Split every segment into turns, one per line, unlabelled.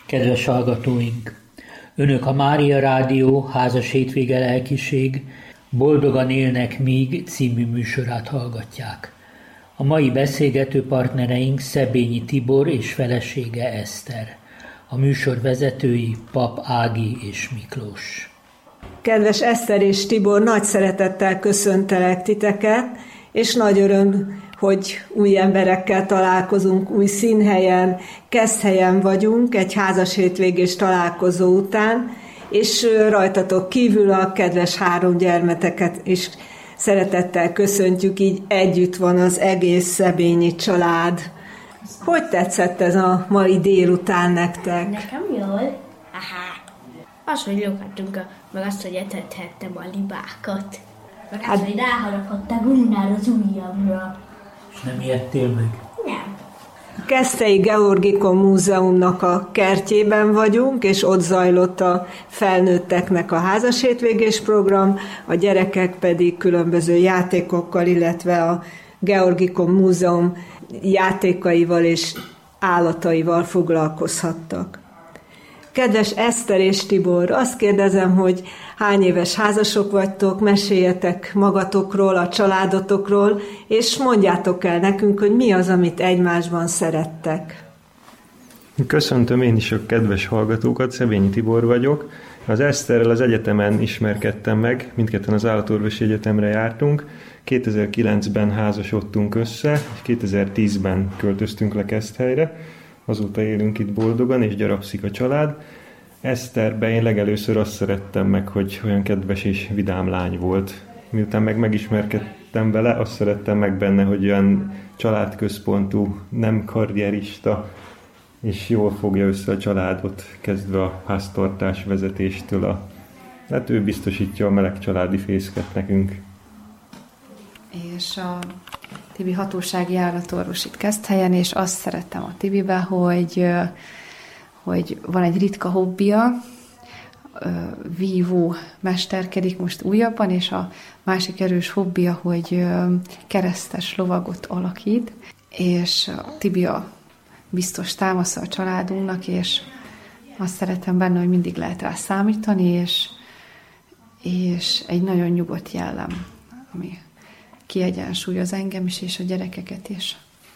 Kedves hallgatóink! Önök a Mária Rádió Házas Hétvége Lelkiség Boldogan élnek míg című műsorát hallgatják. A mai beszélgető partnereink Szebényi Tibor és felesége Eszter. A műsor vezetői Pap Ági és Miklós.
Kedves Eszter és Tibor, nagy szeretettel köszöntelek titeket, és nagy öröm, hogy új emberekkel találkozunk, új színhelyen, Keszthelyen vagyunk, egy házas hétvégés találkozó után, és rajtatok kívül a kedves 3 gyermeteket is szeretettel köszöntjük, így együtt van az egész szebényi család. Hogy tetszett ez a mai délután nektek?
Nekem jól. Az, hogy lóghattunk, meg azt, hogy etethettem a libákat. Meg azt, hogy ráharapott a guminál az ujjamra.
És nem ijedtél meg?
Nem.
A Keszthelyi Georgikon Múzeumnak a kertjében vagyunk, és ott zajlott a felnőtteknek a házas hétvégés program, a gyerekek pedig különböző játékokkal, illetve a Georgikon Múzeum játékaival és állataival foglalkozhattak. Kedves Eszter és Tibor, azt kérdezem, hogy hány éves házasok vagytok, meséljetek magatokról, a családotokról, és mondjátok el nekünk, hogy mi az, amit egymásban szerettek.
Köszöntöm én is a kedves hallgatókat, Szebényi Tibor vagyok. Az Eszterrel az egyetemen ismerkedtem meg, mindketten az Állatorvosi Egyetemre jártunk. 2009-ben házasodtunk össze, és 2010-ben költöztünk le Keszthelyre. Azóta élünk itt boldogan, és gyarapszik a család. Eszterbe én legelőször azt szerettem meg, hogy olyan kedves és vidám lány volt. Miután megismerkedtem vele, azt szerettem meg benne, hogy olyan családközpontú, nem karrierista, és jól fogja össze a családot, kezdve a háztartás vezetéstől. Hát ő biztosítja a meleg családi fészket nekünk.
És a Tibi hatósági állatorvos itt Keszthelyen, és azt szerettem a Tibibe, hogy van egy ritka hobbija, vívó mesterkedik most újabban, és a másik erős hobbija, hogy keresztes lovagot alakít, és a Tibi a biztos támasza a családunknak, és azt szeretem benne, hogy mindig lehet rá számítani, és egy nagyon nyugodt jellem, ami kiegyensúlyoz engem is, és a gyerekeket is.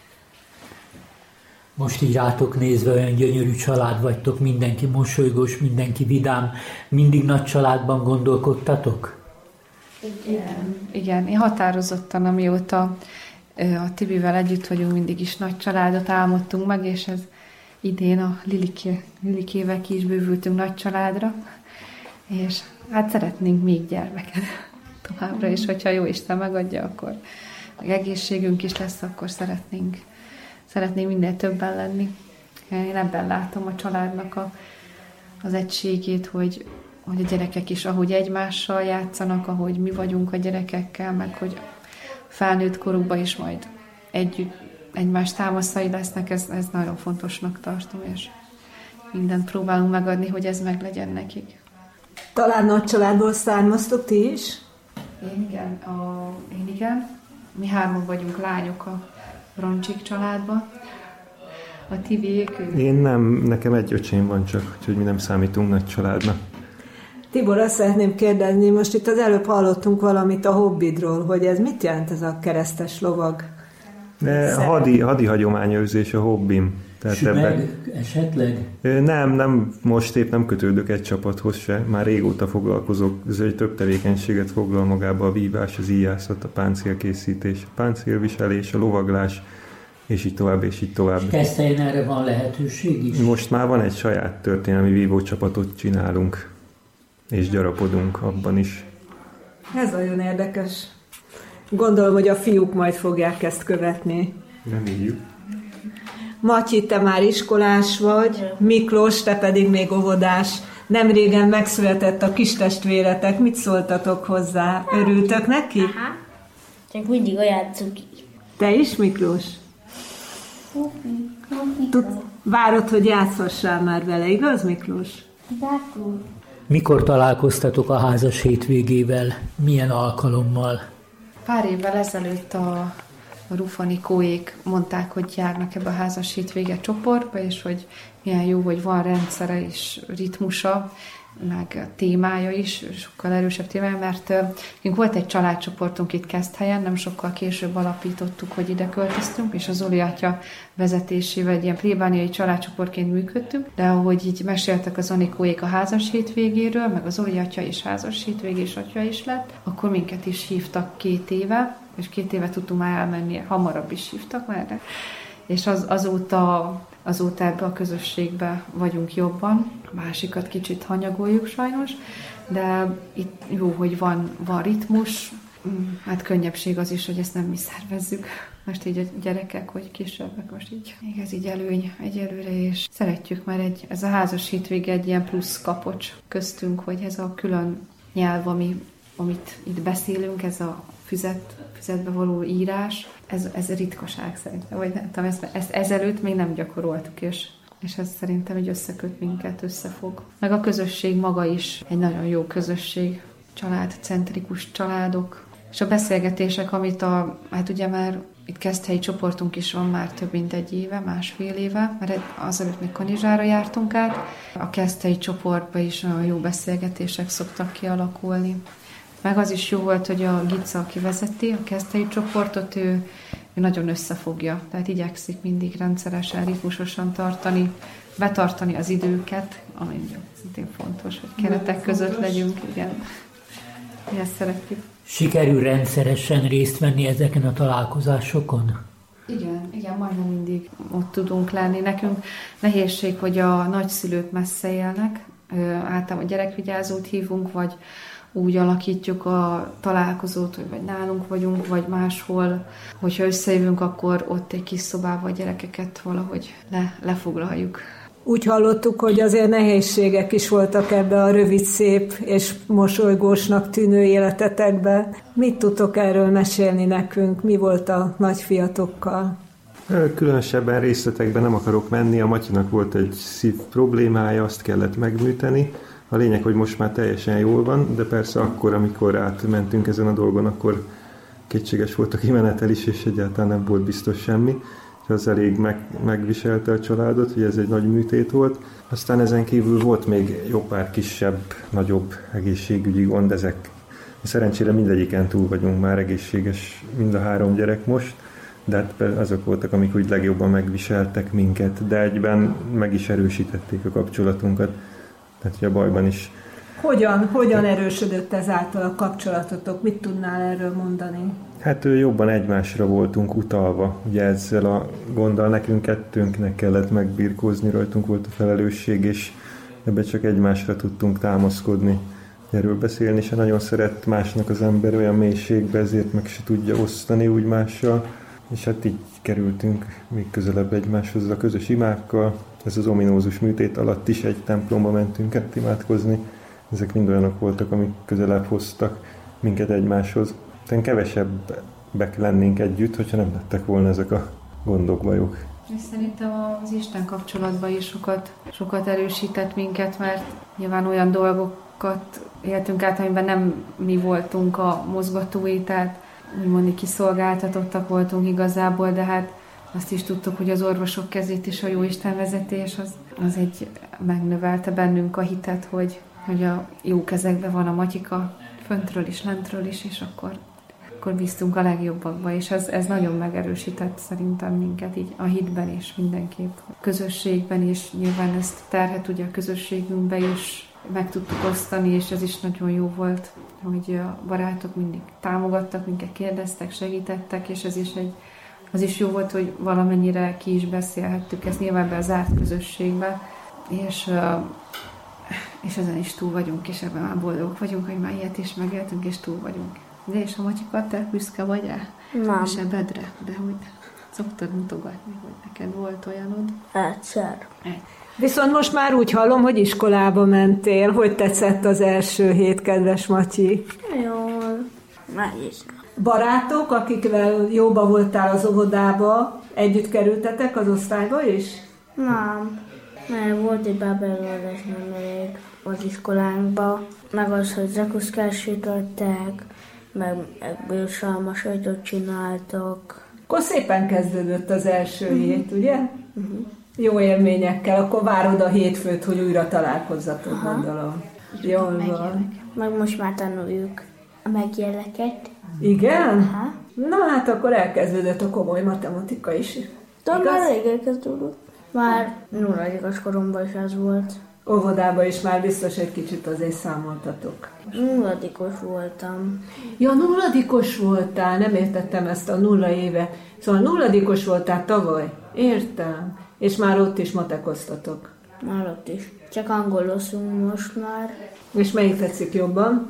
Most így rátok nézve olyan gyönyörű család vagytok, mindenki mosolygós, mindenki vidám, mindig nagy családban gondolkodtatok?
Igen, én határozottan, amióta a Tibivel együtt vagyunk, mindig is nagy családot álmodtunk meg, és ez idén a Lilikével ki is bővültünk nagy családra, és hát szeretnénk még gyermeket továbbra is, hogyha jó Isten megadja, akkor meg egészségünk is lesz, akkor szeretnénk minél többen lenni. Én ebben látom a családnak az egységét, hogy a gyerekek is ahogy egymással játszanak, ahogy mi vagyunk a gyerekekkel, meg hogy felnőtt korukban is majd együtt egymás támaszai lesznek, ez nagyon fontosnak tartom, és mindent próbálunk megadni, hogy ez meglegyen nekik.
Talán nagy családból származtok ti is?
Én igen. Mi 3 vagyunk lányok a Roncsik családban. A Tibiék...
Én nem, nekem egy öcsém van csak, úgyhogy mi nem számítunk nagy családnak.
Tibor, azt szeretném kérdezni, most itt az előbb hallottunk valamit a hobbidról, hogy ez mit jelent ez a keresztes lovag?
Hadi hagyományőrzés a hobbim.
Sümeg esetleg?
Nem, most épp nem kötődök egy csapathoz se, már régóta foglalkozok, ez egy több tevékenységet foglal magába: a vívás, az íjászat, a páncélkészítés, a páncélviselés, a lovaglás, és így tovább, és így tovább.
Keszthelyen erre van lehetőség is?
Most már van egy saját történelmi vívócsapatot csinálunk, és gyarapodunk abban is.
Ez nagyon érdekes. Gondolom, hogy a fiúk majd fogják ezt követni.
Reméljük.
Matyi, te már iskolás vagy, Miklós, te pedig még óvodás. Nemrégen megszületett a kis testvéretek. Mit szóltatok hozzá? Örültök neki?
Aha. Csak mindig olyan cuki.
Te is, Miklós? Várod, hogy játszhassál már vele, igaz, Miklós?
Mikor találkoztatok a házas hétvégével? Milyen alkalommal?
Pár évvel ezelőtt a a Rufanikóék mondták, hogy járnak ebbe a házas hétvége csoportba, és hogy milyen jó, hogy van rendszere és ritmusa, meg témája is, sokkal erősebb témája, mert volt egy családcsoportunk itt Keszthelyen, nem sokkal később alapítottuk, hogy ide költöztünk, és az Zoli atya vezetésével egy ilyen plébániai családcsoportként működtünk, de ahogy így meséltek az Anikóék a házas hétvégéről, meg az Zoli atya is házas hétvégés atya is lett, akkor minket is hívtak 2 éve, és 2 éve tudtunk már elmenni, hamarabb is hívtak már, és azóta ebbe a közösségbe vagyunk jobban. A másikat kicsit hanyagoljuk sajnos, de itt jó, hogy van ritmus, hát könnyebbség az is, hogy ezt nem mi szervezzük. Most így a gyerekek, hogy kisebbek, most így még ez így előny egyelőre, és szeretjük, mert ez a házas hétvége egy ilyen plusz kapocs köztünk, hogy ez a külön nyelv, amit itt beszélünk, ez a füzetbe való írás, ez ritkaság szerintem, vagy nem tudom, ezt ezelőtt még nem gyakoroltuk, és ez szerintem egy összeköt minket, összefog. Meg a közösség maga is egy nagyon jó közösség, családcentrikus családok, és a beszélgetések, amit hát ugye már itt Keszthelyi csoportunk is van már több mint 1 éve, 1,5 éve, mert azelőtt még Kanizsára jártunk át. A Keszthelyi csoportban is nagyon jó beszélgetések szoktak kialakulni. Meg az is jó volt, hogy a Gica, aki vezeti a Keszthelyi csoportot, ő nagyon összefogja. Tehát igyekszik mindig rendszeresen, ritmusosan betartani az időket, ami szintén fontos, hogy keretek között legyünk. Igen, ezt szeretjük.
Sikerül rendszeresen részt venni ezeken a találkozásokon?
Igen, majdnem mindig ott tudunk lenni. Nekünk nehézség, hogy a nagyszülők messze élnek, általában gyerekvigyázót hívunk, vagy úgy alakítjuk a találkozót, hogy vagy nálunk vagyunk, vagy máshol. Hogyha összejövünk, akkor ott egy kis szobában a gyerekeket valahogy lefoglaljuk.
Úgy hallottuk, hogy azért nehézségek is voltak ebbe a rövid, szép és mosolygósnak tűnő életetekbe. Mit tudtok erről mesélni nekünk? Mi volt a nagyfiatokkal?
Különösebben részletekben nem akarok menni. A Matyinak volt egy szív problémája, azt kellett megműteni. A lényeg, hogy most már teljesen jól van, de persze akkor, amikor átmentünk ezen a dolgon, akkor kétséges volt a kimenetel is, és egyáltalán nem volt biztos semmi. Az elég megviselte a családot, hogy ez egy nagy műtét volt. Aztán ezen kívül volt még jó pár kisebb, nagyobb egészségügyi gond, ezek szerencsére mindegyiken túl vagyunk már, egészséges mind a 3 gyerek most, de hát azok voltak, amik úgy legjobban megviseltek minket, de egyben meg is erősítették a kapcsolatunkat. Tehát, hogy a bajban is.
Hogyan erősödött ezáltal a kapcsolatotok? Mit tudnál erről mondani?
Hát jobban egymásra voltunk utalva. Ugye ezzel a gonddal nekünk kettőnknek kellett megbirkózni, rajtunk volt a felelősség, és ebbe csak egymásra tudtunk támaszkodni, erről beszélni, és nagyon szeret másnak az ember olyan mélységbe, ezért meg se tudja osztani úgy mással, és hát így kerültünk még közelebb egymáshoz a közös imákkal. Ez az ominózus műtét alatt is egy templomba mentünk át imádkozni. Ezek mind olyanok voltak, amik közelebb hoztak minket egymáshoz. Tehát kevesebbek lennénk együtt, hogyha nem lettek volna ezek a gondok, bajok.
És szerintem az Isten kapcsolatban is sokat erősített minket, mert nyilván olyan dolgokat éltünk át, amiben nem mi voltunk a mozgatói, tehát úgymond kiszolgáltatottak voltunk igazából, de hát azt is tudtuk, hogy az orvosok kezét is a Jóisten vezetés, az egy megnövelte bennünk a hitet, hogy a jó kezekben van a Matyika, föntről is, lentről is, és akkor bíztunk a legjobbakba, és ez nagyon megerősített szerintem minket így a hitben és mindenképp a közösségben, és nyilván ezt terhet ugye a közösségünkbe is meg tudtuk osztani, és ez is nagyon jó volt, hogy a barátok mindig támogattak, minket kérdeztek, segítettek, és az is jó volt, hogy valamennyire ki is beszélhettük ezt nyilván be a zárt közösségbe, és ezen is túl vagyunk, és ebben már boldogok vagyunk, hogy már ilyet is megéltünk, és túl vagyunk. De és a Matyika, te büszke vagy rá?
Nem.
És ebedre, de hogy szoktad mutogatni, hogy neked volt olyanod?
Egyszer.
Viszont most már úgy hallom, hogy iskolába mentél. Hogy tetszett az első hét, kedves Matyi?
Jól. Nehéz.
Barátok, akikvel jóba voltál az óvodába, együtt kerültetek az osztályba is?
Nem. Mert volt egy bábelőleges nemrég az iskolánkba, meg az, hogy zakuszkát sütöttek, meg bőrsalma sajtot csináltak.
Akkor szépen kezdődött az első hét, ugye? Jó élményekkel, akkor várod a hétfőt, hogy újra találkozzatok, gondolom. Jól van.
Meg most már tanuljuk a megjeleket.
Igen? Aha. Na hát akkor elkezdődött a komoly matematika is.
De már rég elkezdődött. Már 0. koromban is ez volt.
Óvodában is már biztos egy kicsit azért számoltatok.
0. voltam.
Ja, 0. voltál, nem értettem ezt a 0 éve. Szóval 0. voltál tavaly. Értem. És már ott is matekoztatok.
Már ott is. Csak angoloszunk most már.
És melyik tetszik jobban?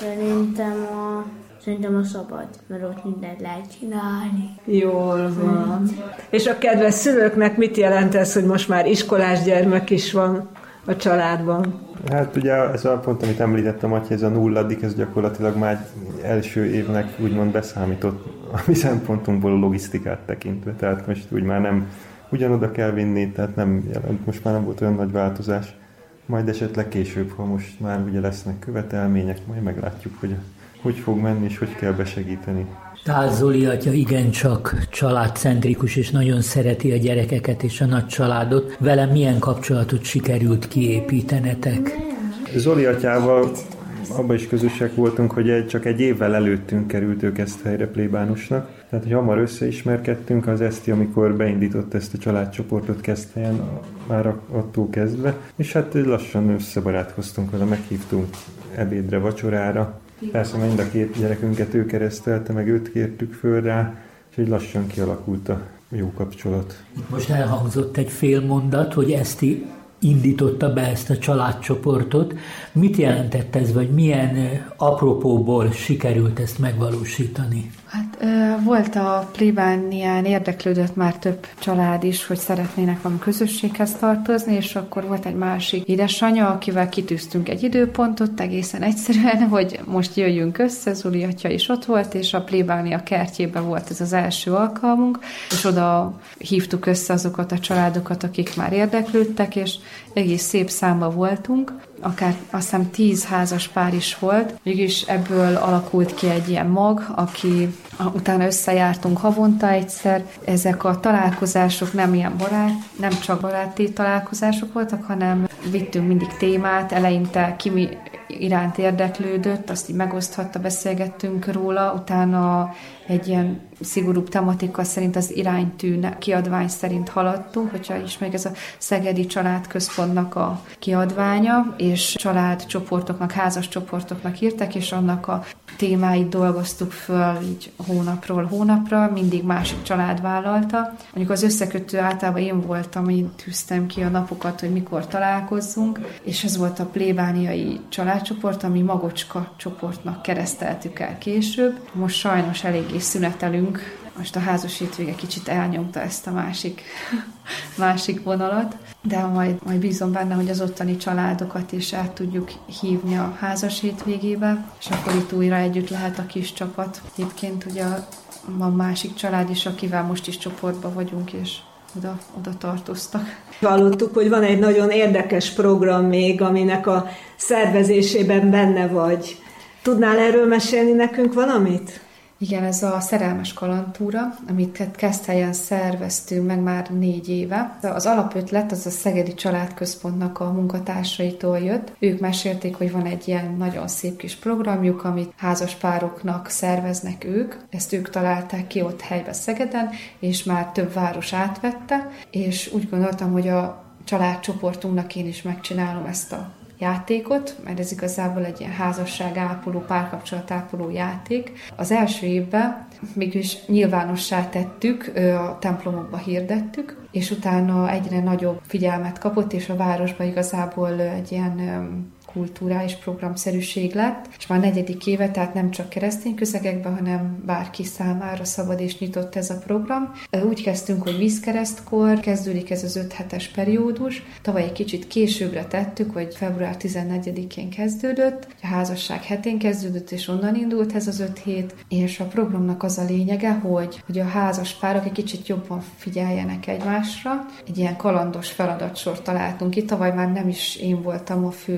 Szerintem a szabad, mert ott mindent lehet csinálni.
Jól van. És a kedves szülőknek mit jelent ez, hogy most már iskolás gyermek is van a családban?
Hát ugye ez a pont, amit említettem, hogy ez a 0. ez gyakorlatilag már első évnek úgymond beszámított a mi szempontunkból a logisztikát tekintve. Tehát most úgy már nem ugyanoda kell vinni, tehát nem jelent, most már nem volt olyan nagy változás. Majd esetleg később, ha most már ugye lesznek követelmények, majd meglátjuk, hogy fog menni és hogy kell besegíteni.
Tehát Zoli atya igencsak családcentrikus, és nagyon szereti a gyerekeket és a nagy családot. Vele milyen kapcsolatot sikerült kiépítenetek?
Zoli atyával abban is közösek voltunk, hogy csak egy évvel előttünk került ők ezt helyre plébánusnak. Tehát, hogy hamar összeismerkedtünk, az Eszti, amikor beindított ezt a családcsoportot Keszthelyen, már attól kezdve. És hát lassan összebarátkoztunk vele, meghívtunk ebédre, vacsorára. Persze mind a 2 gyerekünket ő keresztelte, meg őt kértük föl rá, és így lassan kialakult a jó kapcsolat.
Most elhangzott egy fél mondat, hogy Eszti indította be ezt a családcsoportot. Mit jelentett ez, vagy milyen apropóból sikerült ezt megvalósítani?
Hát volt a plébánián, érdeklődött már több család is, hogy szeretnének valami közösséghez tartozni, és akkor volt egy másik édesanyja, akivel kitűztünk egy időpontot, egészen egyszerűen, hogy most jöjjünk össze, Zoli atya is ott volt, és a plébánia kertjében volt ez az első alkalmunk, és oda hívtuk össze azokat a családokat, akik már érdeklődtek, és egész szép számba voltunk, akár azt hiszem 10 házas pár is volt, mégis ebből alakult ki egy ilyen mag, aki utána összejártunk havonta egyszer. Ezek a találkozások nem csak baráti találkozások voltak, hanem vittünk mindig témát, eleinte ki mi iránt érdeklődött, azt így megoszthatta, beszélgettünk róla, utána egy ilyen szigorúbb tematika szerint az iránytű kiadvány szerint haladtunk, hogyha ismerjük, ez a Szegedi Családközpontnak a kiadványa, és családcsoportoknak, házas csoportoknak írtak, és annak a témáit dolgoztuk föl így hónapról hónapra, mindig másik család vállalta. Mondjuk az összekötő általában én voltam, én tűztem ki a napokat, hogy mikor találkozzunk, és ez volt a plébániai családcsoport, ami Magocska csoportnak kereszteltük el később. Most sajnos eléggé szünetelünk. Most a házas hétvége kicsit elnyomta ezt a másik vonalat, de majd bízom benne, hogy az ottani családokat is át tudjuk hívni a házas hétvégébe, és akkor itt újra együtt lehet a kis csapat. Egyébként ugye van másik család is, akivel most is csoportban vagyunk, és oda tartoztak.
Hallottuk, hogy van egy nagyon érdekes program még, aminek a szervezésében benne vagy. Tudnál erről mesélni nekünk valamit?
Igen, ez a Szerelmes kalandtúra, amit Keszthelyen szerveztünk meg már 4 éve. Az alapötlet az a Szegedi Családközpontnak a munkatársaitól jött. Ők mesélték, hogy van egy ilyen nagyon szép kis programjuk, amit házaspároknak szerveznek ők. Ezt ők találták ki ott helyben Szegeden, és már több város átvette, és úgy gondoltam, hogy a családcsoportunknak én is megcsinálom ezt a játékot, mert ez igazából egy ilyen házasságápoló, párkapcsolatápoló játék. Az első évben mégis nyilvánossá tettük, a templomokba hirdettük, és utána egyre nagyobb figyelmet kapott, és a városban igazából egy ilyen kulturális programszerűség lett, és már 4. éve, tehát nem csak keresztény közegekben, hanem bárki számára szabad és nyitott ez a program. Úgy kezdtünk, hogy vízkeresztkor kezdődik ez az 5 hetes periódus. Tavaly egy kicsit későbbre tettük, hogy február 14-én kezdődött, a házasság hetén kezdődött, és onnan indult ez az 5 hét, és a programnak az a lényege, hogy a házas párok egy kicsit jobban figyeljenek egymásra. Egy ilyen kalandos feladatsort találtunk ki, tavaly már nem is én voltam a fő szervező,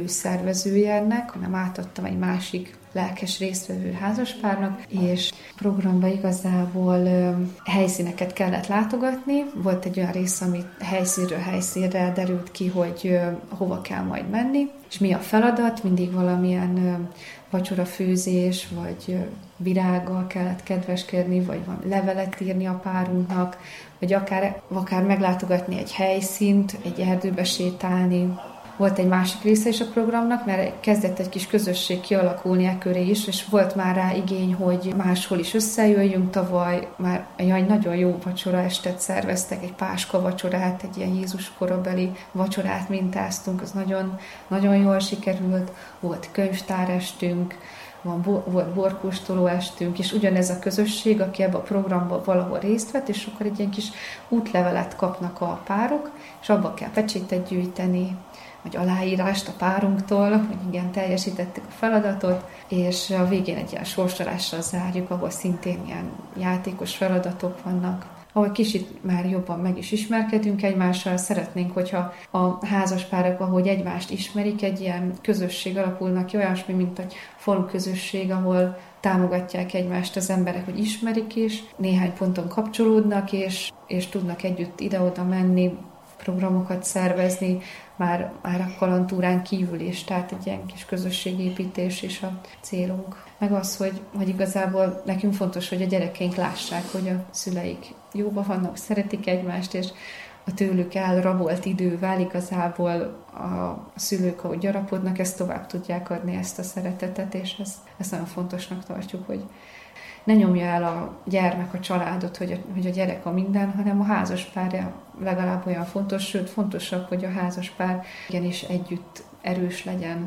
szervezője ennek, hanem átadtam egy másik lelkes résztvevő házaspárnak, és programba igazából helyszíneket kellett látogatni. Volt egy olyan rész, amit helyszínről helyszínre derült ki, hogy hova kell majd menni, és mi a feladat, mindig valamilyen vacsorafőzés, vagy virággal kellett kedveskedni, vagy van levelet írni a párunknak, vagy akár meglátogatni egy helyszínt, egy erdőbe sétálni. Volt egy másik része is a programnak, mert kezdett egy kis közösség kialakulni e köré is, és volt már rá igény, hogy máshol is összejöjjünk. Tavaly már egy nagyon jó vacsora estet szerveztek, egy páska vacsorát, egy ilyen Jézus korabeli vacsorát mintáztunk, az nagyon, nagyon jól sikerült. Volt könyvtárestünk, volt borkóstoló estünk, és ugyanez a közösség, aki ebbe a programba valahol részt vett, és akkor egy ilyen kis útlevelet kapnak a párok, és abba kell pecsétet gyűjteni, vagy aláírást a párunktól, hogy igen, teljesítettük a feladatot, és a végén egy ilyen sorsolással zárjuk, ahol szintén ilyen játékos feladatok vannak, ahol kicsit már jobban meg is ismerkedünk egymással. Szeretnénk, hogyha a házaspárok, ahogy egymást ismerik, egy ilyen közösség alakulnak ki, olyasmi, mint egy falu közösség, ahol támogatják egymást az emberek, hogy ismerik is, néhány ponton kapcsolódnak, és tudnak együtt ide-oda menni, programokat szervezni, már a kalandtúrán kívül is, tehát egy ilyen kis közösségépítés is a célunk. Meg az, hogy igazából nekünk fontos, hogy a gyerekeink lássák, hogy a szüleik jóban vannak, szeretik egymást, és a tőlük elrabolt idővel igazából a szülők, ahogy gyarapodnak, ezt tovább tudják adni, ezt a szeretetet, és ezt nagyon fontosnak tartjuk, hogy ne nyomja el a gyermek a családot, hogy a gyerek a minden, hanem a házaspár legalább olyan fontos, sőt fontosabb, hogy a házaspár igenis együtt erős legyen,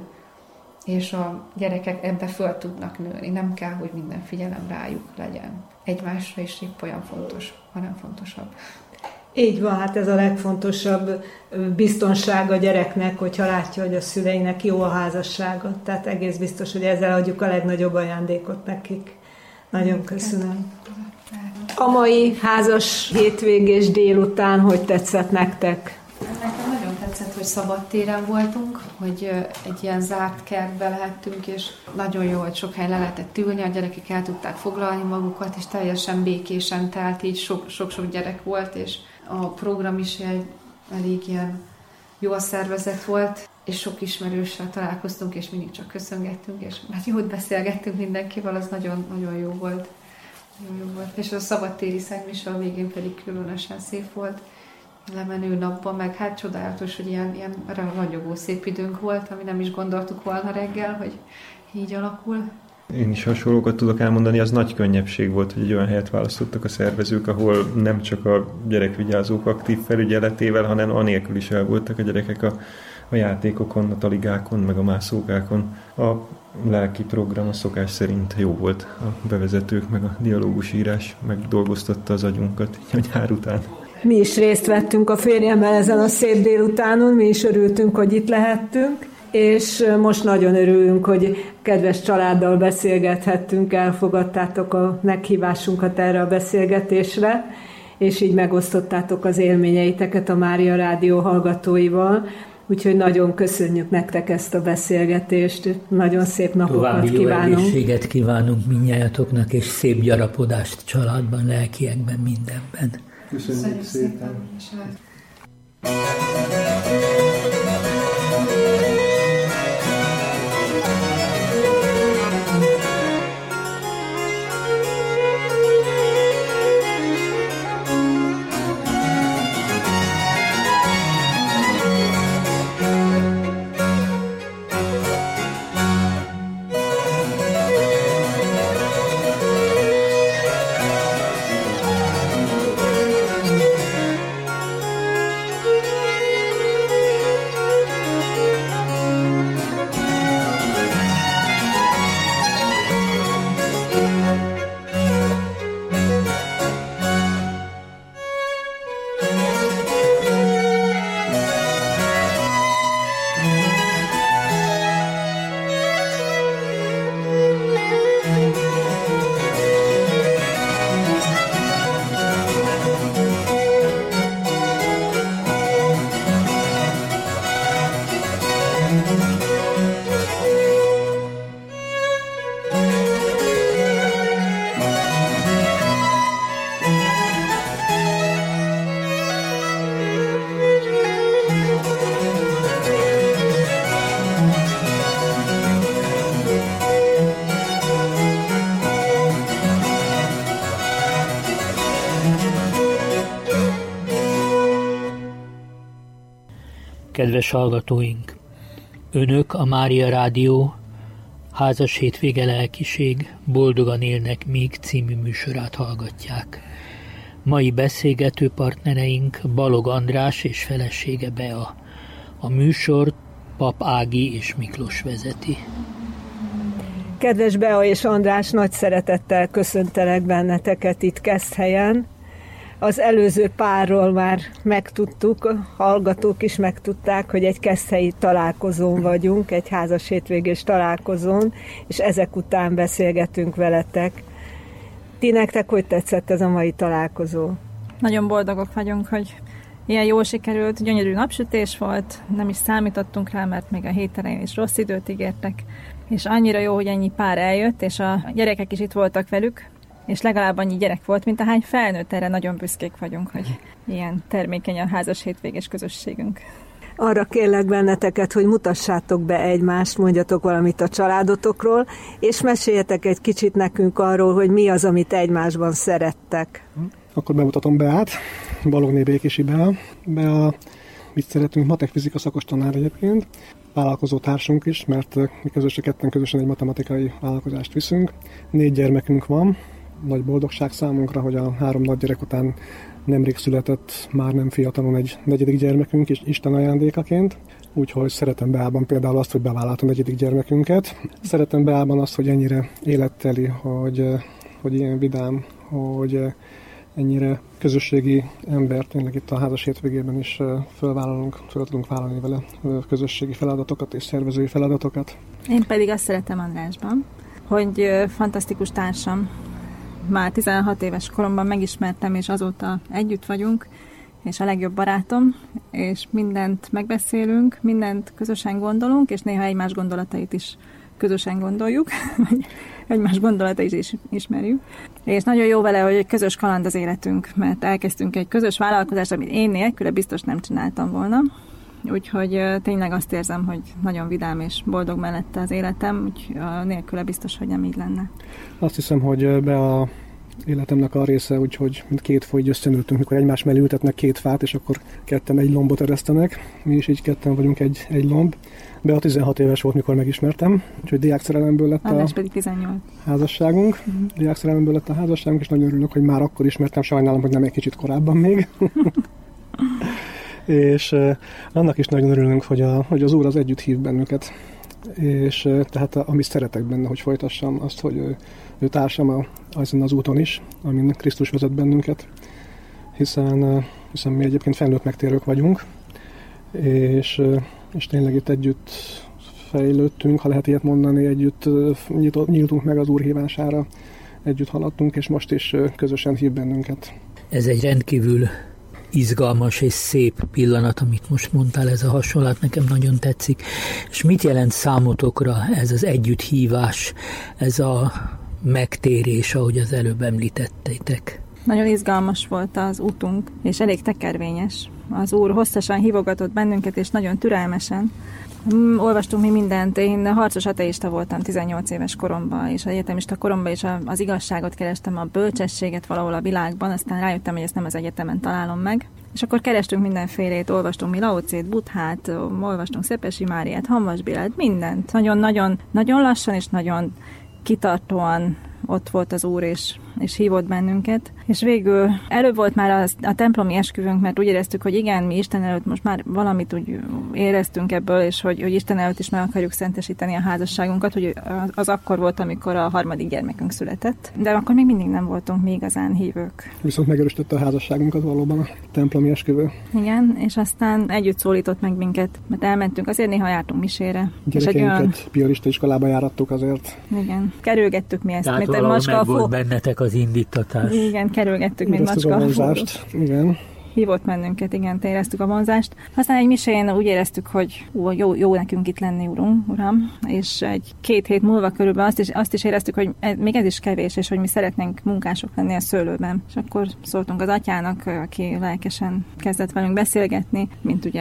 és a gyerekek ebbe föl tudnak nőni. Nem kell, hogy minden figyelem rájuk legyen. Egymásra is épp olyan fontos, hanem fontosabb.
Így van, hát ez a legfontosabb biztonság a gyereknek, hogyha látja, hogy a szüleinek jó a házassága. Tehát egész biztos, hogy ezzel adjuk a legnagyobb ajándékot nekik. Nagyon köszönöm. A mai házas hétvégés délután hogy tetszett nektek?
Nekem nagyon tetszett, hogy szabadtéren voltunk, hogy egy ilyen zárt kertbe lehettünk, és nagyon jó, hogy sok helyen le lehetett ülni, a gyerekek el tudták foglalni magukat, és teljesen békésen telt, így sok-sok gyerek volt, és a program is elég ilyen jól szervezett volt, és sok ismerőssel találkoztunk, és mindig csak köszöngettünk, és már jót beszélgettünk mindenkivel, az nagyon jó volt. Jó volt. És a szabadtéri szentmise a végén pedig különösen szép volt. Lemenő napban, meg hát csodálatos, hogy ilyen ragyogó szép időnk volt, ami nem is gondoltuk volna reggel, hogy így alakul.
Én is hasonlókat tudok elmondani, az nagy könnyebbség volt, hogy egy olyan helyet választottak a szervezők, ahol nem csak a gyerekvigyázók aktív felügyeletével, hanem anélkül is el voltak a gyerekek a játékokon, a taligákon, meg a mászókákon. A lelki program a szokás szerint jó volt. A bevezetők, meg a dialógusírás megdolgoztatta az agyunkat így a nyár után.
Mi is részt vettünk a férjemmel ezen a szép délutánon, mi is örültünk, hogy itt lehettünk, és most nagyon örülünk, hogy kedves családdal beszélgethettünk, elfogadtátok a meghívásunkat erre a beszélgetésre, és így megosztottátok az élményeiteket a Mária Rádió hallgatóival. Úgyhogy nagyon köszönjük nektek ezt a beszélgetést, nagyon szép napokat kívánunk.
További jó egészséget kívánunk mindnyájatoknak, és szép gyarapodást családban, lelkiekben, mindenben.
Köszönjük szépen!
Kedves hallgatóink! Önök a Mária Rádió Házas hétvége lelkiség, boldogan élnek még című műsorát hallgatják. Mai beszélgető partnereink Balog András és felesége Bea. A műsort Pap Ági és Miklós vezeti.
Kedves Bea és András, nagy szeretettel köszöntelek benneteket itt Keszthelyen. Az előző párról már megtudtuk, hallgatók is megtudták, hogy egy keszthelyi találkozón vagyunk, egy házas hétvégés találkozón, és ezek után beszélgetünk veletek. Ti nektek hogy tetszett ez a mai találkozó?
Nagyon boldogok vagyunk, hogy ilyen jól sikerült, gyönyörű napsütés volt, nem is számítottunk rá, mert még a hét elején is rossz időt ígértek, és annyira jó, hogy ennyi pár eljött, és a gyerekek is itt voltak velük, és legalább annyi gyerek volt, mint ahány felnőtt, erre nagyon büszkék vagyunk, hogy ilyen termékeny a házas hétvégés közösségünk.
Arra kérlek benneteket, hogy mutassátok be egymást, mondjatok valamit a családotokról, és meséljetek egy kicsit nekünk arról, hogy mi az, amit egymásban szerettek.
Akkor bemutatom Beát, Balogné Békési Bea. Bea, mit szeretünk, matek fizika szakos tanár egyébként, vállalkozó társunk is, mert mi ketten közösen egy matematikai vállalkozást viszünk. 4 gyermekünk van, nagy boldogság számunkra, hogy a 3 nagy gyerek után nemrég született, már nem fiatalon egy 4. gyermekünk is Isten ajándékaként. Úgyhogy szeretem Beában például azt, hogy bevállaltam 4. gyermekünket. Szeretem Beában azt, hogy ennyire életteli, hogy ilyen vidám, hogy ennyire közösségi ember, tényleg itt a házas hétvégében is föl tudunk vállalni vele közösségi feladatokat és szervezői feladatokat.
Én pedig azt szeretem Andrásban, hogy fantasztikus társam. Már 16 éves koromban megismertem, és azóta együtt vagyunk, és a legjobb barátom, és mindent megbeszélünk, mindent közösen gondolunk, és néha egymás gondolatait is közösen gondoljuk, egymás gondolatait is ismerjük. És nagyon jó vele, hogy egy közös kaland az életünk, mert elkezdtünk egy közös vállalkozást, amit én nélküle biztos nem csináltam volna. Úgyhogy tényleg azt érzem, hogy nagyon vidám és boldog mellette az életem, úgyhogy nélküle biztos, hogy nem így lenne.
Azt hiszem, hogy be a életemnek a része, úgyhogy mint 2 faj összenőttünk, mikor egymás mellé ültetnek 2 fát, és akkor ketten egy lombot eresztenek. Mi is így ketten vagyunk egy lomb. Bea 16 éves volt, mikor megismertem, úgyhogy diákszerelemből lett
András pedig 18.
Házasságunk. Diákszerelemből lett a házasságunk, és nagyon örülök, hogy már akkor ismertem, sajnálom, hogy nem egy kicsit korábban még. És annak is nagyon örülünk, hogy az Úr az együtt hív bennünket. És tehát amit szeretek benne, hogy folytassam azt, hogy ő társam azon az úton is, amin Krisztus vezet bennünket, hiszen mi egyébként felnőtt megtérők vagyunk, és tényleg itt együtt fejlődtünk, ha lehet ilyet mondani, együtt nyíltunk meg az Úr hívására, együtt haladtunk, és most is közösen hív bennünket.
Ez egy rendkívül izgalmas és szép pillanat, amit most mondtál, ez a hasonlat nekem nagyon tetszik. És mit jelent számotokra ez az együtthívás, ez a megtérés, ahogy az előbb említettétek?
Nagyon izgalmas volt az útunk, és elég tekervényes. Az Úr hosszasan hívogatott bennünket, és nagyon türelmesen. Olvastunk mi mindent. Én harcos ateista voltam 18 éves koromban, és egyetemista koromban is az igazságot kerestem, a bölcsességet valahol a világban, aztán rájöttem, hogy ezt nem az egyetemen találom meg. És akkor kerestünk mindenfélét, olvastunk mi Laócét, Buddhát, olvastunk Szepesi Máriát, Hamvas Bélát, mindent. Nagyon lassan és nagyon kitartóan ott volt az Úr, és hívott bennünket. És végül előbb volt már a templomi esküvőnk, mert úgy éreztük, hogy igen, mi Isten előtt most már valamit úgy éreztünk ebből, és hogy Isten előtt is meg akarjuk szentesíteni a házasságunkat, hogy az akkor volt, amikor a 3. gyermekünk született. De akkor még mindig nem voltunk mi igazán hívők.
Viszont megerősítette a házasságunkat valóban a templomi esküvő.
Igen, és aztán együtt szólított meg minket, mert elmentünk, azért néha jártunk misére.
Gyerekeinket piarista iskolába járattuk azért.
Igen, kerülgettük mi ezt.
Tehát valahol meg volt bennetek az indítatás.
Igen, kerülgettük, mint macska.
Igen.
Hívott bennünket, igen, éreztük a vonzást. Aztán egy misén úgy éreztük, hogy jó nekünk itt lenni, uram, és egy 2 hét múlva körülbelül azt is éreztük, hogy még ez is kevés, és hogy mi szeretnénk munkások lenni a szőlőben. És akkor szóltunk az atyának, aki lelkesen kezdett velünk beszélgetni, mint ugye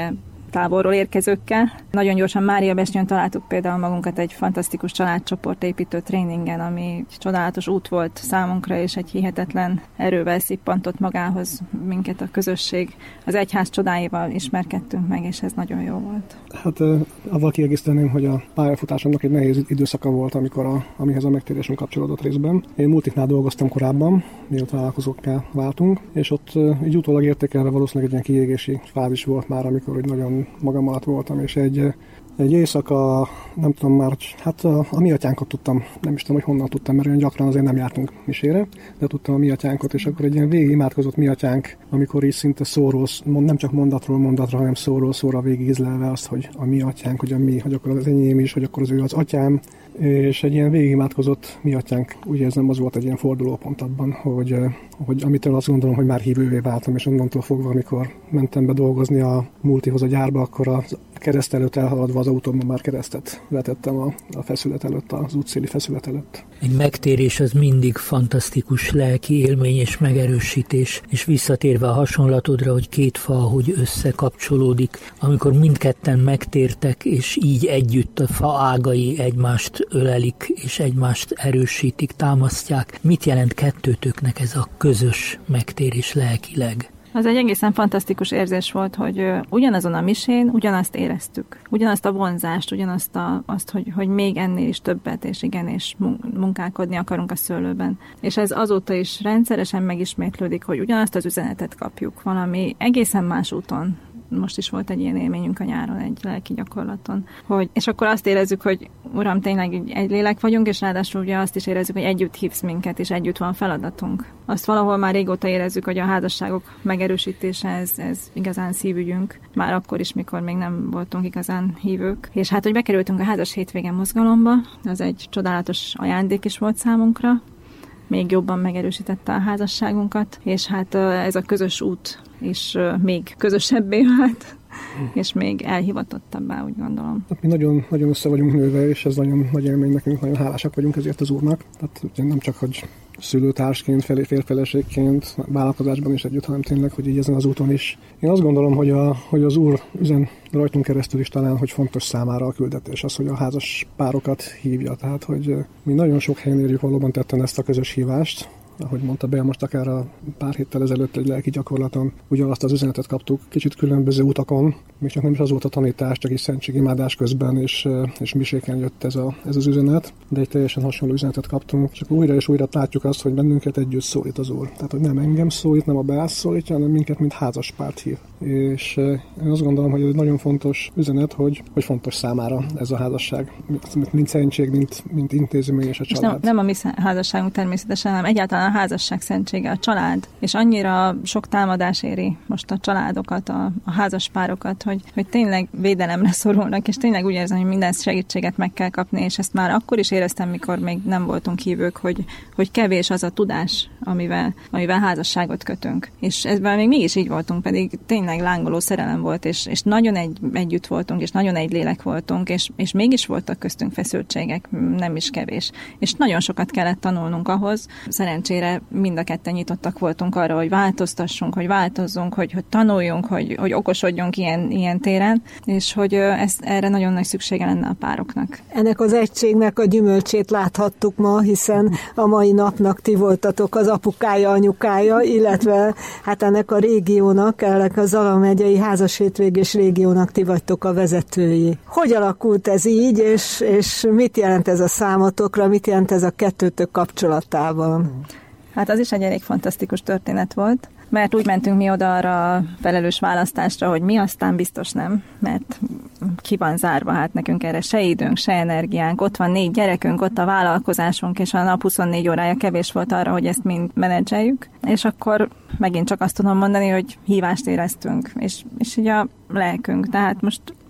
távolról érkezőkkel. Nagyon gyorsan Máriabesnyőn találtuk például magunkat egy fantasztikus családcsoportépítő tréningen, ami egy csodálatos út volt számunkra, és egy hihetetlen erővel szippantott magához minket a közösség. Az egyház csodáival ismerkedtünk meg, és ez nagyon jó volt.
Hát avval kiegészíteném, hogy a pályafutásomnak egy nehéz időszaka volt, amihez a megtérésünk kapcsolódott részben. Én multiknál dolgoztam korábban, mielőtt vállalkozókká váltunk, és ott így utólag értékelve valószínűleg egy ilyen kiégési fázis volt már, amikor úgy nagyon magam alatt voltam, és egy éjszaka, nem tudom már, hát a mi atyánkot tudtam, nem is tudom, hogy honnan tudtam, mert olyan gyakran azért nem jártunk misére, de tudtam a mi atyánkot, és akkor egy ilyen végig imádkozott mi atyánk, amikor is szinte szóról, nem csak mondatról mondatra, hanem szóról szóra végig ízlelve azt, hogy a mi atyánk, hogy a mi, hogy akkor az enyém is, hogy akkor az ő az atyám, és egy ilyen végig imádkozott mi atyánk, úgy érzem, az volt egy ilyen fordulópont abban, hogy amitől azt gondolom, hogy már hívővé váltam, és onnantól fogva, amikor mentem be dolgozni a multihoz a gyárba, akkor a kereszt előtt elhaladva az autóban már keresztet vetettem a feszület előtt, az útszéli feszület előtt.
Egy megtérés az mindig fantasztikus lelki élmény és megerősítés, és visszatérve a hasonlatodra, hogy két fa, hogy összekapcsolódik, amikor mindketten megtértek, és így együtt a fa ágai egymást ölelik, és egymást erősítik, támasztják. Mit jelent kettőtöknek ez a közös megtérés lelkileg?
Az egy egészen fantasztikus érzés volt, hogy ugyanazon a misén ugyanazt éreztük. Ugyanazt a vonzást, ugyanazt hogy még ennél is többet, és igenis munkálkodni akarunk a szőlőben. És ez azóta is rendszeresen megismétlődik, hogy ugyanazt az üzenetet kapjuk valami egészen más úton. Most is volt egy ilyen élményünk a nyáron, egy lelki gyakorlaton. És akkor azt érezzük, hogy Uram, tényleg egy lélek vagyunk, és ráadásul ugye azt is érezzük, hogy együtt hívsz minket, és együtt van feladatunk. Azt valahol már régóta érezzük, hogy a házasságok megerősítése, ez igazán szívügyünk. Már akkor is, mikor még nem voltunk igazán hívők. És hát, hogy bekerültünk a házas hétvége mozgalomba, az egy csodálatos ajándék is volt számunkra. Még jobban megerősítette a házasságunkat, és hát ez a közös út is még közösebbé vált, és még elhivatottabbá, úgy gondolom.
Hát mi nagyon, nagyon össze vagyunk nőve, és ez nagyon nagy élmény nekünk, nagyon hálásak vagyunk ezért az Úrnak. Tehát nem csak, hogy szülőtársként, férfeleségként, vállalkozásban is együtt, hanem tényleg, hogy így ezen az úton is. Én azt gondolom, hogy az Úr üzen rajtunk keresztül is talán, hogy fontos számára a küldetés, az, hogy a házas párokat hívja. Tehát, hogy mi nagyon sok helyen érjük valóban tetten ezt a közös hívást, ahogy mondta Bea, most akár a pár héttel ezelőtt egy lelki gyakorlaton ugyanazt az üzenetet kaptuk, kicsit különböző utakon, még csak nem is az volt a tanítás, csak is szentségimádás közben, és miséken jött ez az üzenet, de egy teljesen hasonló üzenetet kaptunk, csak újra és újra látjuk azt, hogy bennünket együtt szólít az Úr. Tehát, hogy nem engem szólít, nem a Beát szólítja, hanem minket, mint házaspárt hív. És én azt gondolom, hogy ez egy nagyon fontos üzenet, hogy fontos számára ez a házasság, mint szentség, mint intézmény és a család.
És nem a mi házasságunk természetesen, hanem egyáltalán a házasság szentsége, a család. És annyira sok támadás éri most a családokat, a házaspárokat, hogy tényleg védelemre szorulnak, és tényleg úgy érzem, hogy minden segítséget meg kell kapni, és ezt már akkor is éreztem, mikor még nem voltunk hívők, hogy kevés az a tudás, amivel házasságot kötünk. És ezben még mi is így voltunk, pedig tényleg lángoló szerelem volt, és nagyon együtt voltunk, és nagyon egy lélek voltunk, és mégis voltak köztünk feszültségek, nem is kevés. És nagyon sokat kellett tanulnunk ahhoz. Szerencsére mind a ketten nyitottak voltunk arra, hogy változtassunk, hogy változzunk, hogy tanuljunk, hogy okosodjunk ilyen téren, és hogy erre nagyon nagy szüksége lenne a pároknak.
Ennek az egységnek a gyümölcsét láthattuk ma, hiszen a mai napnak ti voltatok az apukája, anyukája, illetve hát ennek a régiónak, ennek a Zala megyei házashétvégés régiónak ti vagytok a vezetői. Hogy alakult ez így, és mit jelent ez a számotokra, mit jelent ez a kettőtök kapcsolatában?
Hát az is egy elég fantasztikus történet volt, mert úgy mentünk mi oda arra a felelős választásra, hogy mi aztán biztos nem, mert ki van zárva, hát nekünk erre se időnk, se energiánk, ott van 4 gyerekünk, ott a vállalkozásunk, és a nap 24 órája kevés volt arra, hogy ezt mind menedzseljük, és akkor megint csak azt tudom mondani, hogy hívást éreztünk, és így a lelkünk, tehát most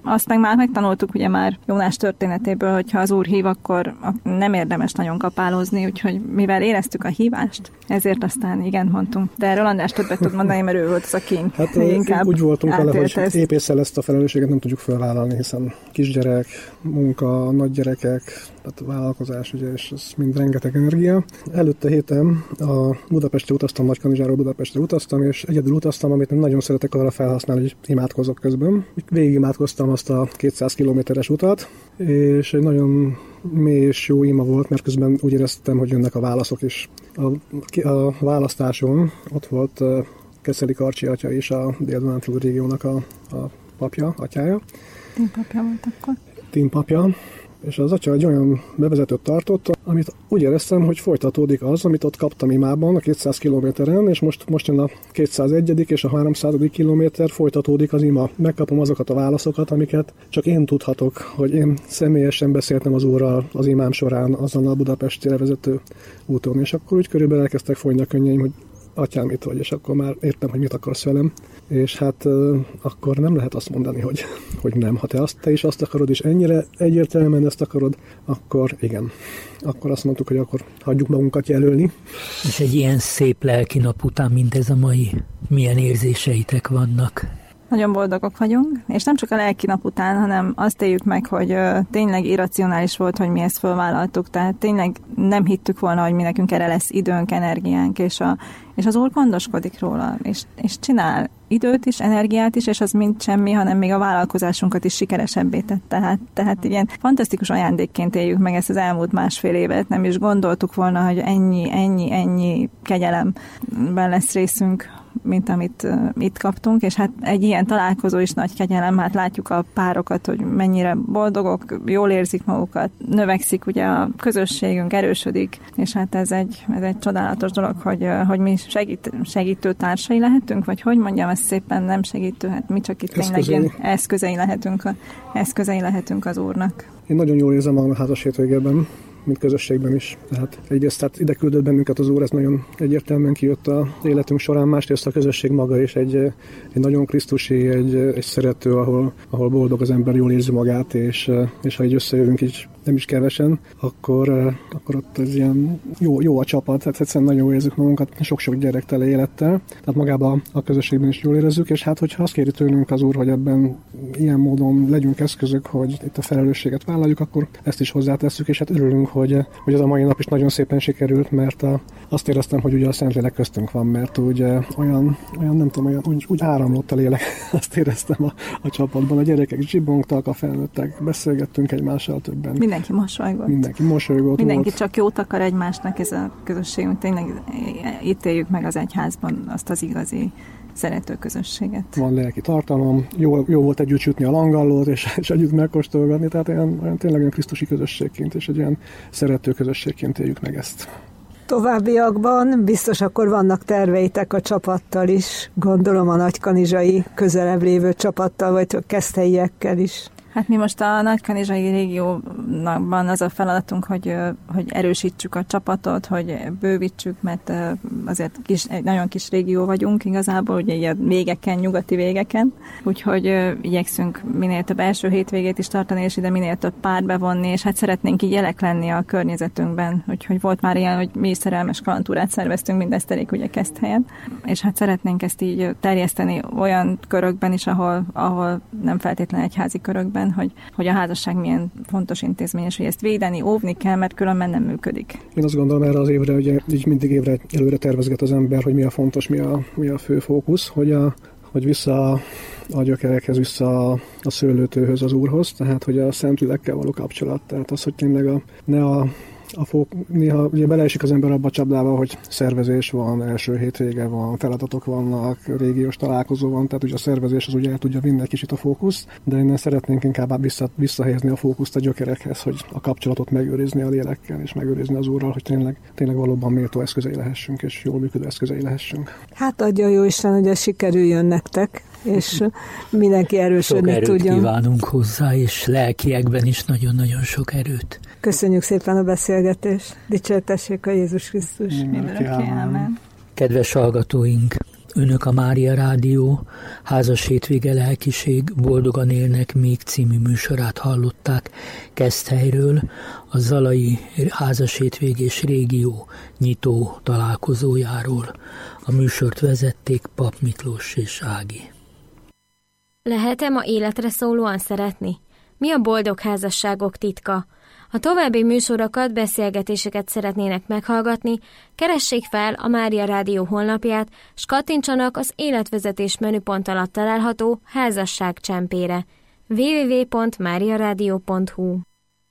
azt meg már megtanultuk ugye már Jónás történetéből, hogyha az Úr hív, akkor nem érdemes nagyon kapálózni, úgyhogy mivel éreztük a hívást, ezért aztán igent mondtunk. De erről András többet tud mondani, mert ő volt az, aki
hát
inkább
úgy voltunk vele, hogy
ezt.
épésszel ezt a felelősséget nem tudjuk felvállalni, hiszen kisgyerek, munka, nagygyerekek, tehát a vállalkozás, ugye, és ez mind rengeteg energia. Előtte héten a Budapestre utaztam, Nagykanizsáról Budapestre utaztam, és egyedül utaztam, amit nem nagyon szeretek arra felhasználni, hogy imádkozok közben. Végig imádkoztam azt a 200 kilométeres utat, és egy nagyon mély és jó ima volt, mert közben úgy éreztem, hogy jönnek a válaszok is. A választáson ott volt Keszeli Karcsi atya és a Dél-Dunántúl régiónak a papja, atyája.
Tínpapja volt akkor.
Tínpapja. És az atya egy olyan bevezetőt tartott, amit úgy éreztem, hogy folytatódik az, amit ott kaptam imában a 200 kilométeren, és most jön a 201. és a 300. kilométer, folytatódik az ima. Megkapom azokat a válaszokat, amiket csak én tudhatok, hogy én személyesen beszéltem az Úrral az imám során azon a Budapestire vezető úton, és akkor úgy körülbelül elkezdtek folyni a könnyeim, hogy atyám, itt vagy, és akkor már értem, hogy mit akarsz velem, és hát akkor nem lehet azt mondani, hogy nem. Ha te is azt akarod, és ennyire egyértelműen ezt akarod, akkor igen. Akkor azt mondtuk, hogy akkor hagyjuk magunkat jelölni.
És egy ilyen szép lelki nap után, mint ez a mai, milyen érzéseitek vannak?
Nagyon boldogok vagyunk, és nem csak a lelki nap után, hanem azt éljük meg, hogy tényleg irracionális volt, hogy mi ezt fölvállaltuk, tehát tényleg nem hittük volna, hogy mi nekünk erre lesz időnk, energiánk, és az Úr gondoskodik róla, és csinál időt is, energiát is, és az mind semmi, hanem még a vállalkozásunkat is sikeresebbé tett. Tehát ilyen fantasztikus ajándékként éljük meg ezt az elmúlt másfél évet, nem is gondoltuk volna, hogy ennyi kegyelemben lesz részünk, mint amit itt kaptunk, és hát egy ilyen találkozó is nagy kegyelem, hát látjuk a párokat, hogy mennyire boldogok, jól érzik magukat, növekszik ugye a közösségünk, erősödik, és hát ez egy csodálatos dolog, hogy mi segítő társai lehetünk, vagy hogy mondjam ezt szépen, nem segítő, hát mi csak itt tényleg ilyen eszközei lehetünk az Úrnak.
Én nagyon jól érzem magam a házas hétvégében, mint közösségben is. Tehát egyrészt tehát ide küldött bennünket az Úr, ez nagyon egyértelműen kijött az életünk során, másrészt a közösség maga is egy nagyon krisztusi, egy szerető, ahol boldog az ember, jól érzi magát, és ha így összejövünk így nem is kevesen, akkor ott ez ilyen jó a csapat, tehát egyszerűen nagyon jól érzük magunkat, sok-sok gyerektele élettel, tehát magában a közösségben is jól érezzük, és hát hogyha azt kéri tőlünk az Úr, hogy ebben ilyen módon legyünk eszközök, hogy itt a felelősséget vállaljuk, akkor ezt is hozzátesszük, és hát örülünk, hogy ez a mai nap is nagyon szépen sikerült, mert azt éreztem, hogy ugye a Szentlélek köztünk van, mert ugye olyan nem tudom, úgy áramlott a lélek, azt éreztem a csapatban, a gyerekek zsibongtak, a felnőttek, beszélgettünk egymással többen.
Mindenki mosolygott. Mindenki volt. Csak jót akar egymásnak, ez a közösségünk. Tényleg itt éljük meg az egyházban azt az igazi szerető közösséget.
Van lelki tartalom, jó volt együtt sütni a langallót, és együtt megkóstolgatni, tehát olyan tényleg olyan krisztusi közösségként, és egy olyan szerető közösségként éljük meg ezt.
Továbbiakban biztos akkor vannak terveitek a csapattal is, gondolom a nagykanizsai közelebb lévő csapattal, vagy a keszthelyiekkel is.
Hát mi most a Nagykanizsai régióban az a feladatunk, hogy erősítsük a csapatot, hogy bővítsük, mert azért egy nagyon kis régió vagyunk igazából, ugye ilyen végeken, nyugati végeken, úgyhogy igyekszünk minél több első hétvégét is tartani, és ide minél több párt bevonni, és hát szeretnénk így jelek lenni a környezetünkben, úgyhogy volt már ilyen, hogy mi is szerelmes kalandtúrát szerveztünk, mindezt elég ugye Keszthelyen, és hát szeretnénk ezt így terjeszteni olyan körökben is, ahol nem feltétlenül egyházi körökben, hogy a házasság milyen fontos intézmény, és hogy ezt védeni, óvni kell, mert különben nem működik.
Én azt gondolom erre az évre, hogy így mindig évre előre tervezget az ember, hogy mi a fontos, mi a fő fókusz, hogy vissza a gyökerekhez, vissza a szőlőtőhöz, az Úrhoz, tehát hogy a Szentlélekkel való kapcsolat, tehát az, hogy tényleg néha ugye beleesik az ember abba a csapdába, hogy szervezés van, első hétvége van, feladatok vannak, régiós találkozó van, tehát ugye a szervezés az ugye el tudja vinni egy kicsit a fókuszt, de innen szeretnénk inkább visszahelyezni a fókuszt a gyökerekhez, hogy a kapcsolatot megőrizni a lélekkel, és megőrizni az Úrral, hogy tényleg valóban méltó eszközei lehessünk, és jól működő eszközei lehessünk.
Hát adja jó Isten, hogy ez sikerüljön nektek, és mindenki erősödni tudjon.
Sok erőt kívánunk hozzá, és lelkiekben is nagyon-nagyon sok erőt.
Köszönjük szépen a beszélgetést. Dicsértessék a Jézus Krisztus.
Mindörökké, ámen.
Kedves hallgatóink, Önök a Mária Rádió Házas Hétvége Lelkiség Boldogan élnek még című műsorát hallották Keszthelyről, a Zalai Házas Hétvégés Régió nyitó találkozójáról. A műsort vezették Pap Miklós és Ági.
Lehet-e ma életre szólóan szeretni? Mi a boldog házasságok titka? Ha további műsorokat, beszélgetéseket szeretnének meghallgatni, keressék fel a Mária Rádió honlapját, s kattintsanak az életvezetés menüpont alatt található házasság csempére www.mariaradio.hu.